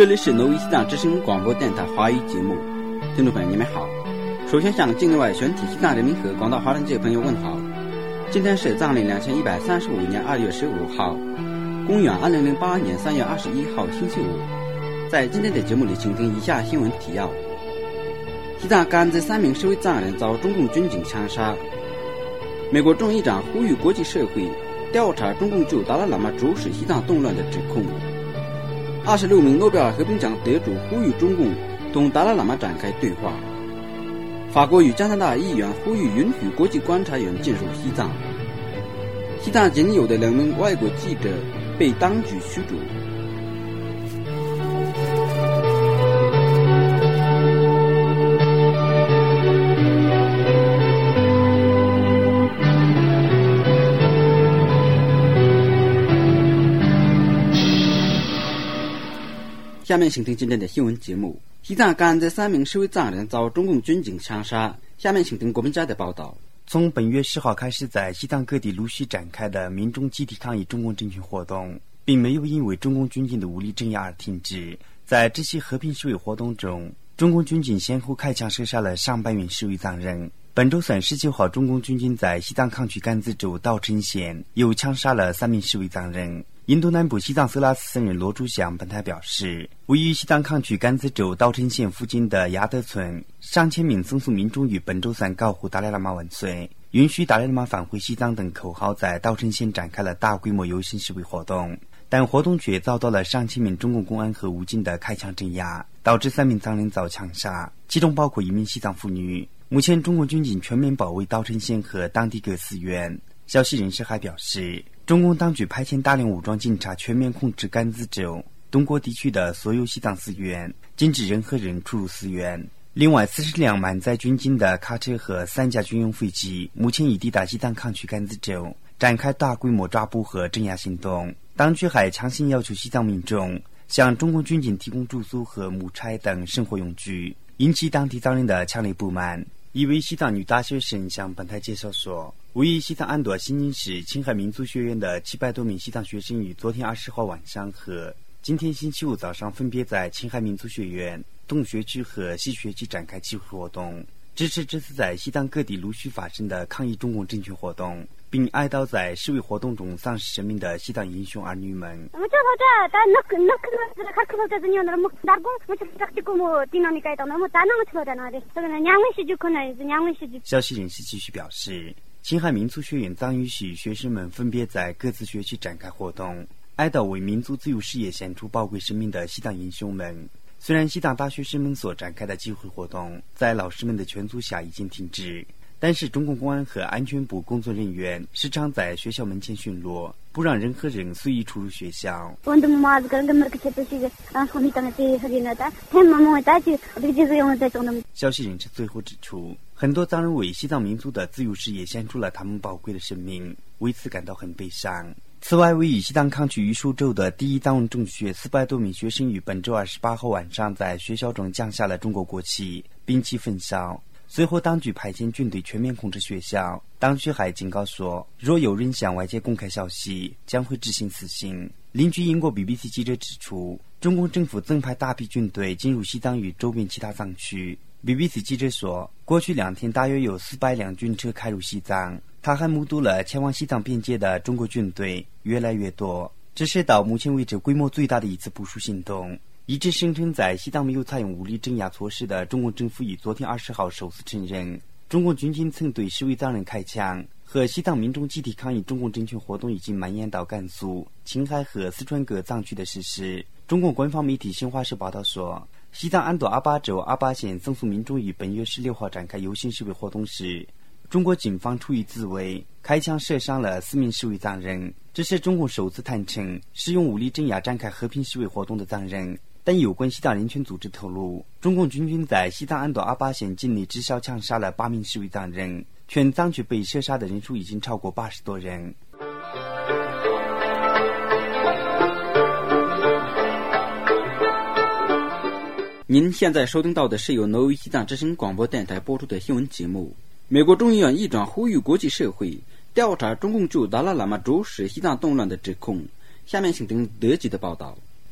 这里是挪威西藏之声广播电台华语节目，听众朋友你们好。首先向境内外全体西藏人民和广大华人界朋友问好。今天是藏历2135年2月15号，公元2008年3月21号星期五。在今天的节目里，请听以下新闻提要：西藏甘孜3名社会藏人遭中共军警枪杀。美国众议长呼吁国际社会调查中共就达赖喇嘛主使西藏动乱的指控。26名诺贝尔和平奖得主呼吁中共同达赖喇嘛展开对话。法国与加拿大议员呼吁允许国际观察员进入西藏。西藏仅有的2名外国记者被当局驱逐。下面请听今天的新闻节目。西藏甘孜3名社会藏人遭中共军警枪杀。下面请听国民家的报道。 从本月10号开始，在西藏各地陆续展开的民众集体抗议中共政权活动，并没有因为中共军警的武力镇压而停止。在这些和平示威活动中，中共军警先后开枪射杀了上百名社会藏人。本周3、19号，中共军警在西藏抗区甘孜州稻城县又枪杀了3名社会藏人。印度南部西藏色拉斯僧人罗珠祥本台表示，位于西藏抗区甘孜州稻城县附近的亚德村，上千名僧俗民众于本周3高呼达赖喇嘛万岁、允许达赖喇嘛返回西藏等口号，在稻城县展开了大规模游行示威活动，但活动却遭到了上千名中共公安和武警的开枪镇压，导致3名藏人遭枪杀，其中包括1名西藏妇女。目前中国军警全面包围稻城县和当地各寺院。消息人士还表示，中共当局派遣大量武装警察全面控制甘孜州东国地区的所有西藏寺院，禁止任何人出入寺院。另外，40辆满载军警的卡车和3架军用飞机目前已抵达西藏抗区甘孜州，展开大规模抓捕和镇压行动。当局还强行要求西藏民众向中共军警提供住宿和木柴等生活用具，引起当地藏人的强烈不满。一位西藏女大学生向本台介绍说，位于西藏安朵新宁市青海民族学院的700多名西藏学生于昨天20号晚上和今天星期五早上分别在青海民族学院东学区和西学区展开集会活动，支持这次在西藏各地陆续发生的抗议中共政权活动，并哀悼在示威活动中丧失生命的西藏英雄儿女们。消息人士继续表示，青海民族学院藏语系学生们分别在各自学区展开活动，哀悼为民族自由事业献出宝贵生命的西藏英雄们。虽然西藏大学生们所展开的集会活动在老师们的劝阻下已经停止，但是中共公安和安全部工作人员时常在学校门前巡逻，不让任何人随意出入学校。消息人士最后指出，很多藏人为西藏民族的自由事业献出了他们宝贵的生命，为此感到很悲伤。此外，位于西藏抗区玉树州的第一藏文中学400多名学生于本周28号晚上在学校中降下了中国国旗，并其焚烧。随后当局派遣军队全面控制学校，当局还警告说，若有人向外界公开消息，将会执行死刑。邻居英国 BBC 记者指出，中共政府增派大批军队进入西藏与周边其他藏区。BBC 记者说，过去2天大约有400辆军车开入西藏，他还目睹了前往西藏边界的中国军队越来越多，这是到目前为止规模最大的一次部署行动。一直声称在西藏没有采用武力镇压措施的中共政府于昨天20号首次承认，中共军警曾对示威藏人开枪，和西藏民众集体抗议中共政权活动已经蔓延到甘肃、青海和四川各藏区的事实。中共官方媒体新华社报道说，西藏安朵阿巴州阿巴县僧俗民众于本月16号展开游行示威活动时，中国警方出于自卫，开枪射伤了4名示威藏人，这是中共首次坦诚使用武力镇压展开和平示威活动的藏人。但有关西藏人权组织透露，中共军军在西藏安朵阿巴县境内至少枪杀了8名示威藏人，全藏区被射杀的人数已经超过80多人。 您现在收听到的是由挪威西藏之声广播电台播出的新闻节目。美国众议院议长呼吁国际社会调查中共就达赖喇嘛主使西藏动乱的指控。下面请听德籍的报道。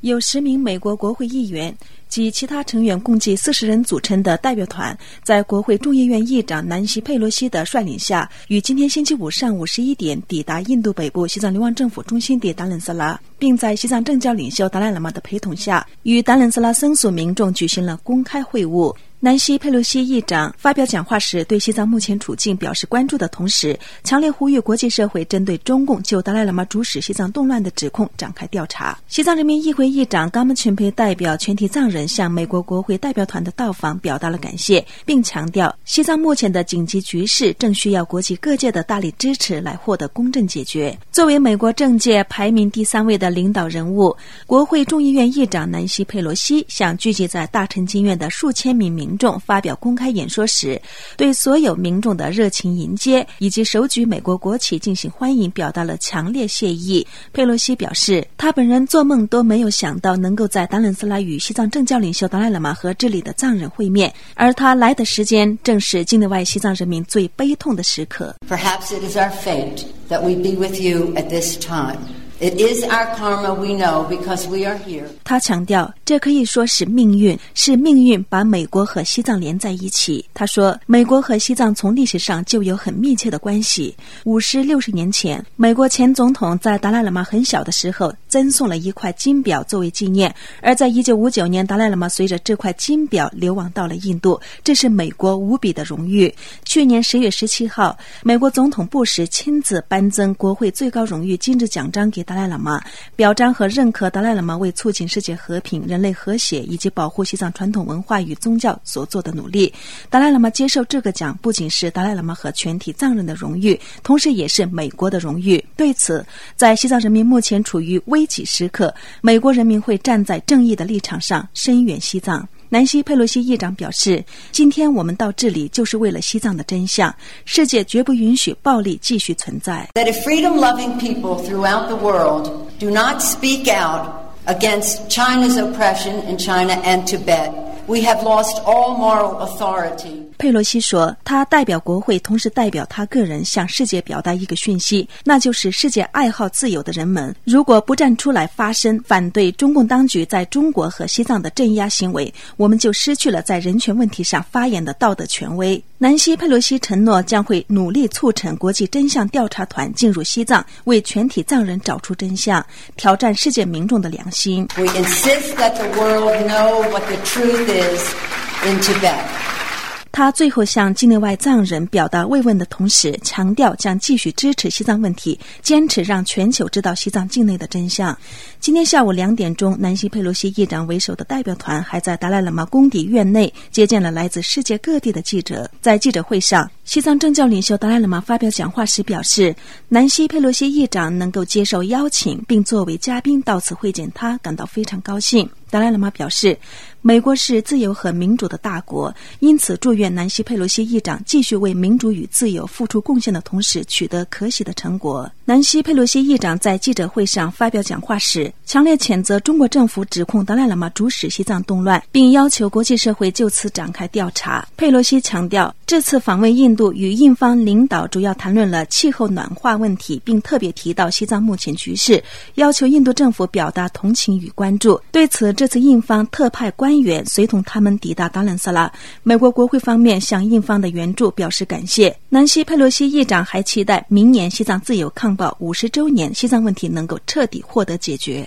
由10名美国国会议员及其他成员共计40人组成的代表团，在国会众议院议长南希·佩洛西的率领下，于今天星期五上午11点抵达印度北部西藏流亡政府中心地达伦斯拉，并在西藏政教领袖达赖喇嘛的陪同下，与达伦斯拉僧俗民众举行了公开会晤。南希·佩洛西议长发表讲话时，对西藏目前处境表示关注的同时，强烈呼吁国际社会针对中共就达赖喇嘛主使西藏动乱的指控展开调查。西藏人民议会议长冈本群培代表全体藏人向美国国会代表团的到访表达了感谢，并强调西藏目前的紧急局势正需要国际各界的大力支持来获得公正解决。作为美国政界排名第3位的领导人物，国会众议院议长南希·佩洛西向聚集在大陈经院的数千名民众发表公开演说时，对所有民众的热情迎接以及手举美国国旗进行欢迎表达了强烈谢意。佩洛西表示，他本人做梦都没有想到能够在达伦斯拉与西藏政教领袖达赖喇嘛和这里的藏人会面，而他来的时间正是境内外西藏人民最悲痛的时刻。 Perhaps it is our fate that we be with you at this time.It is our karma, we know, because we are here. 他强调，这可以说是命运，是命运把美国和西藏连在一起。他说，美国和西藏从历史上就有很密切的关系。50、60年前，美国前总统在达赖喇嘛很小的时候赠送了一块金表作为纪念，而在1959年，达赖喇嘛随着这块金表流亡到了印度，这是美国无比的荣誉。去年10月17号，美国总统布什亲自颁赠国会最高荣誉金质奖章给达赖喇嘛，表彰和认可达赖喇嘛为促进世界和平、人类和谐以及保护西藏传统文化与宗教所做的努力。达赖喇嘛接受这个奖不仅是达赖喇嘛和全体藏人的荣誉，同时也是美国的荣誉。对此，在西藏人民目前处于危急时刻，美国人民会站在正义的立场上声援西藏。南希·佩洛西议长表示，今天我们到这里就是为了西藏的真相，世界绝不允许暴力继续存在。 That if freedom-loving people throughout the world do not speak out against China's oppression in China and Tibet, we have lost all moral authority. 佩洛西说，他代表国会，同时代表他个人向世界表达一个讯息，那就是世界爱好自由的人们如果不站出来发声，反对中共当局在中国和西藏的镇压行为，我们就失去了在人权问题上发言的道德权威。南希·佩洛西承诺将会努力促成国际真相调查团进入西藏，为全体藏人找出真相，挑战世界民众的良心。 We insist that the world know what the truth is in Tibet. 他最后向境内外藏人表达慰问的同时，强调将继续支持西藏问题，坚持让全球知道西藏境内的真相。今天下午2点钟，南希·佩洛西议长为首的代表团还在达赖喇嘛宫邸院内接见了来自世界各地的记者。在记者会上，西藏政教领袖达赖喇嘛发表讲话时表示，南希·佩洛西议长能够接受邀请并作为嘉宾到此会见他，感到非常高兴。达赖喇嘛表示，美国是自由和民主的大国，因此祝愿南希·佩洛西议长继续为民主与自由付出贡献的同时取得可喜的成果。南希·佩洛西议长在记者会上发表讲话时，强烈谴责中国政府指控达赖喇嘛主使西藏动乱，并要求国际社会就此展开调查。佩洛西强调，这次访问印度与印方领导主要谈论了气候暖化问题，并特别提到西藏目前局势，要求印度政府表达同情与关注。对此，这次印方特派官员随同他们抵达达伦斯拉，美国国会方面向印方的援助表示感谢。南希·佩洛西议长还期待明年西藏自由抗暴50周年，西藏问题能够彻底获得解决。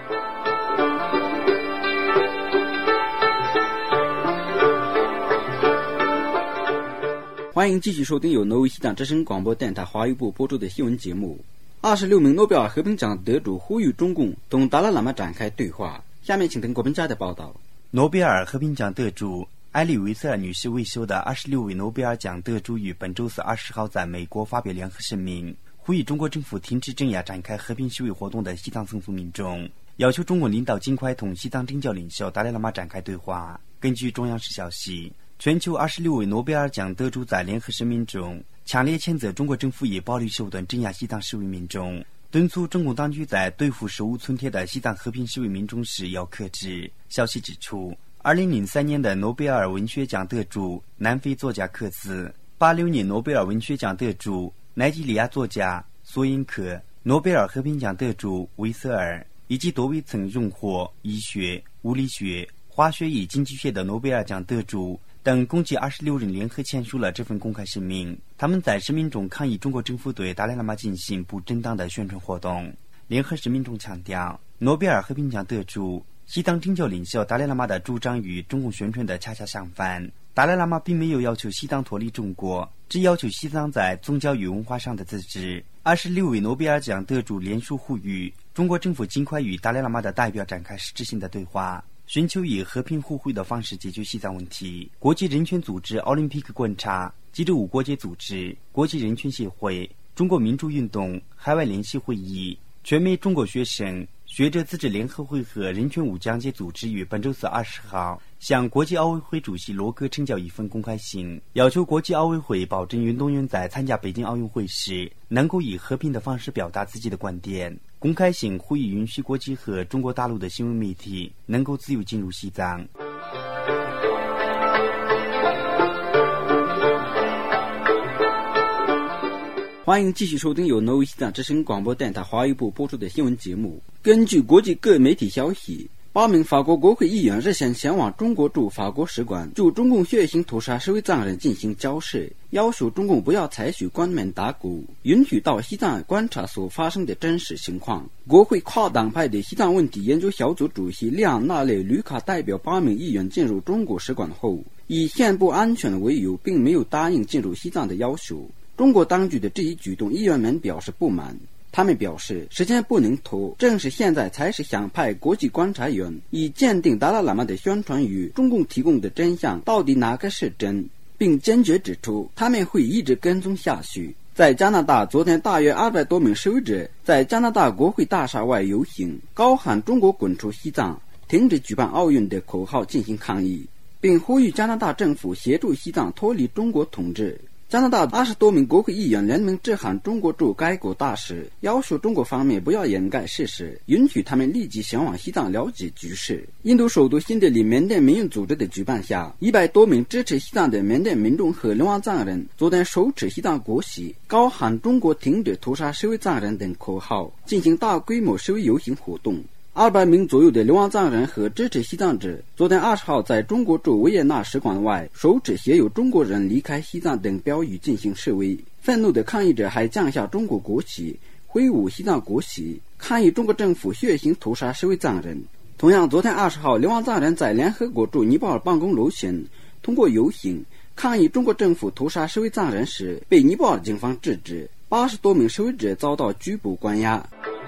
欢迎继续收听由挪威西藏之声广播电台华语部播出的新闻节目。26名诺贝尔和平奖得主呼吁中共同达赖喇嘛展开对话。下面请听国宾家的报道。 诺贝尔和平奖得主埃利维瑟尔女士未休的26位诺贝尔奖得主于本周四20号在美国发表联合声明，呼吁中国政府停止镇压展开和平示威活动的西藏僧俗民众，要求中国领导尽快同西藏政教领袖达赖喇嘛展开对话。根据中央社消息，全球26位诺贝尔奖得主在联合声明中强烈谴责中国政府以暴力手段镇压西藏示威民众，敦促中共当局在对付手无寸铁的西藏和平示威民众时要克制。消息指出，2003年的诺贝尔文学奖得主南非作家克兹，86年诺贝尔文学奖得主奈及利亚作家索因克，诺贝尔和平奖得主维瑟尔， 以及多位曾荣获医学、物理学、化学与经济学的诺贝尔奖得主等共计26人联合签署了这份公开声明。他们在声明中抗议中国政府对达赖喇嘛进行不正当的宣传活动。联合声明中强调，诺贝尔和平奖得主西藏政教领袖达赖喇嘛的主张与中共宣传的恰恰相反。达赖喇嘛并没有要求西藏脱离中国，只要求西藏在宗教与文化上的自治。26位诺贝尔奖得主联署呼吁中国政府尽快与达赖喇嘛的代表展开实质性的对话，寻求以和平互惠的方式解决西藏问题。国际人权组织奥林匹克观察、记者无国界组织、国际人权协会、中国民主运动、海外联席会议、全美中国学生、学者自治联合会和人权无疆界组织于本周四20号向国际奥委会主席罗戈呈交一份公开信，要求国际奥委会保证运动员在参加北京奥运会时能够以和平的方式表达自己的观点。公开信呼吁允许国际和中国大陆的新闻媒体能够自由进入西藏。 欢迎继续收听由挪威西藏之声广播电台华语部播出的新闻节目。根据国际各媒体消息，8名法国国会议员日前前往中国驻法国使馆，就中共血腥屠杀示威藏人进行交涉，要求中共不要采取关门打鼓，允许到西藏观察所发生的真实情况。国会跨党派的西藏问题研究小组主席利昂纳雷吕卡代表8名议员进入中国使馆后，以宪部安全为由，并没有答应进入西藏的要求。中国当局的这一举动，议员们表示不满。他们表示，时间不能拖，正是现在才是想派国际观察员，以鉴定达赖喇嘛的宣传与中共提供的真相到底哪个是真，并坚决指出他们会一直跟踪下去。在加拿大，昨天大约200多名示威者在加拿大国会大厦外游行，高喊中国滚出西藏、停止举办奥运的口号进行抗议，并呼吁加拿大政府协助西藏脱离中国统治。加拿大20多名国会议员联名致函中国驻该国大使，要求中国方面不要掩盖事实，允许他们立即前往西藏了解局势。印度首都新德里缅甸民运组织的举办下，100多名支持西藏的缅甸民众和流亡藏人昨天手持西藏国旗，高喊中国停止屠杀示威藏人等口号，进行大规模示威游行活动。200名左右的流亡藏人和支持西藏者昨天20号在中国驻维也纳使馆外手持写有中国人离开西藏等标语进行示威。愤怒的抗议者还降下中国国旗，挥舞西藏国旗，抗议中国政府血腥屠杀示威藏人。同样，昨天20号流亡藏人在联合国驻尼泊尔办公楼前通过游行抗议中国政府屠杀示威藏人时，被尼泊尔警方制止，80多名示威者遭到拘捕关押。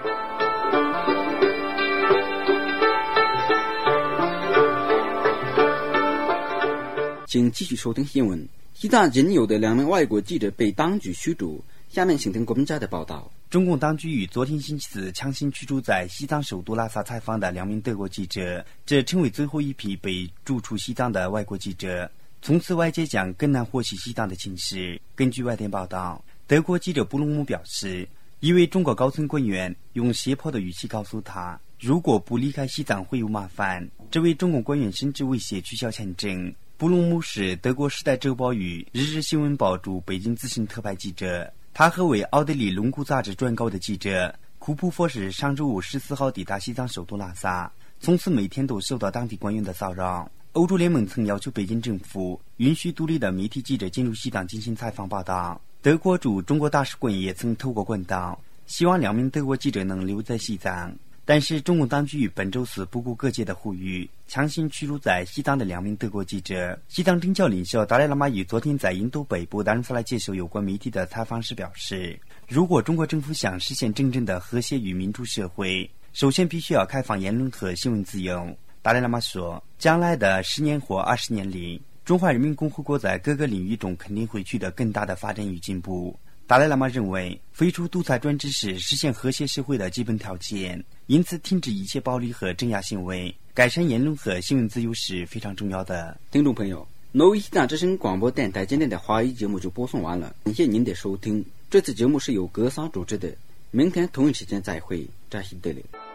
请继续收听新闻。西藏仅有的2名外国记者被当局驱逐。下面请听国民家的报道。 中共当局于昨天星期四强行驱逐在西藏首都拉萨采访的2名德国记者，这成为最后一批被逐出西藏的外国记者。从此外界将更难获悉西藏的情势。根据外电报道，德国记者布隆姆表示，一位中国高层官员用胁迫的语气告诉他，如果不离开西藏会有麻烦。这位中共官员甚至威胁取消签证。布隆姆是德国《时代周报》与《日日新闻报》驻北京资深特派记者，他和为奥地利《龙骨》杂志撰稿的记者库普佛是上周五14号抵达西藏首都拉萨，从此每天都受到当地官员的骚扰。欧洲联盟曾要求北京政府允许独立的媒体记者进入西藏进行采访报道。德国驻中国大使馆也曾透过管道希望2名德国记者能留在西藏，但是中共当局于本周四不顾各界的呼吁，强行驱逐在西藏的2名德国记者。西藏政教领袖达赖喇嘛于昨天在印度北部达鲁萨拉接受有关媒体的采访时表示，如果中国政府想实现真正的和谐与民主社会，首先必须要开放言论和新闻自由。达赖喇嘛说，将来的10年或20年里，中华人民共和国在各个领域中肯定会取得更大的发展与进步。达赖喇嘛认为，废除独裁专制是实现和谐社会的基本条件，因此停止一切暴力和镇压行为，改善言论和新闻自由是非常重要的。 听众朋友，挪威西藏之声广播电台今天的华语节目就播送完了，感谢您的收听。这次节目是由格桑主持的，明天同一时间再会，扎西德勒。